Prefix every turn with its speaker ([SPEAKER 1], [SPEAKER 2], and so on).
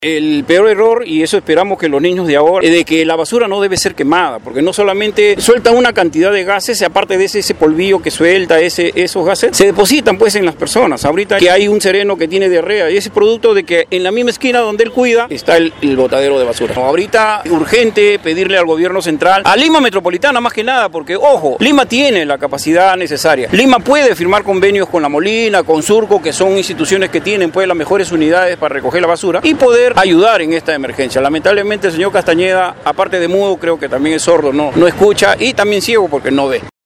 [SPEAKER 1] El peor error, y eso esperamos que los niños de ahora, es de que la basura no debe ser quemada, porque no solamente suelta una cantidad de gases, aparte de ese polvillo que suelta, esos gases, se depositan pues en las personas. Ahorita que hay un sereno que tiene diarrea, y ese es producto de que en la misma esquina donde él cuida está el botadero de basura. Ahorita urgente pedirle al gobierno central, a Lima Metropolitana más que nada, porque ojo, Lima tiene la capacidad necesaria. Lima puede firmar convenios con La Molina, con Surco, que son instituciones que tienen pues las mejores unidades para recoger la basura y poder ayudar en esta emergencia. Lamentablemente el señor Castañeda, aparte de mudo, creo que también es sordo, no escucha, y también ciego porque no ve.